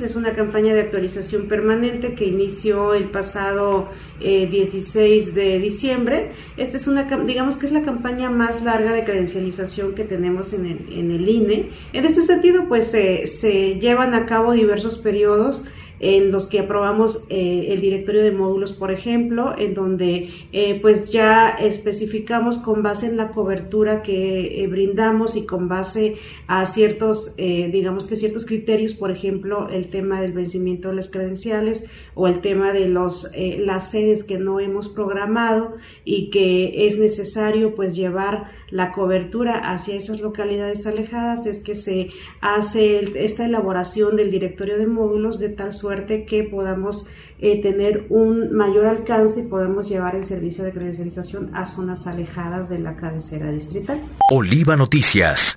Municipios. Es una campaña de actualización permanente que inició el pasado 16 de diciembre. Esta es digamos que es la campaña más larga de credencialización que tenemos en el INE. En ese sentido, pues se llevan a cabo diversos periodos en los que aprobamos el directorio de módulos, por ejemplo, en donde pues ya especificamos con base en la cobertura que brindamos y con base a ciertos, digamos que ciertos criterios, por ejemplo, el tema del vencimiento de las credenciales o el tema de las sedes que no hemos programado y que es necesario pues llevar la cobertura hacia esas localidades alejadas. Es que se hace esta elaboración del directorio de módulos de tal suerte que podamos tener un mayor alcance y podamos llevar el servicio de credencialización a zonas alejadas de la cabecera distrital. Oliva Noticias.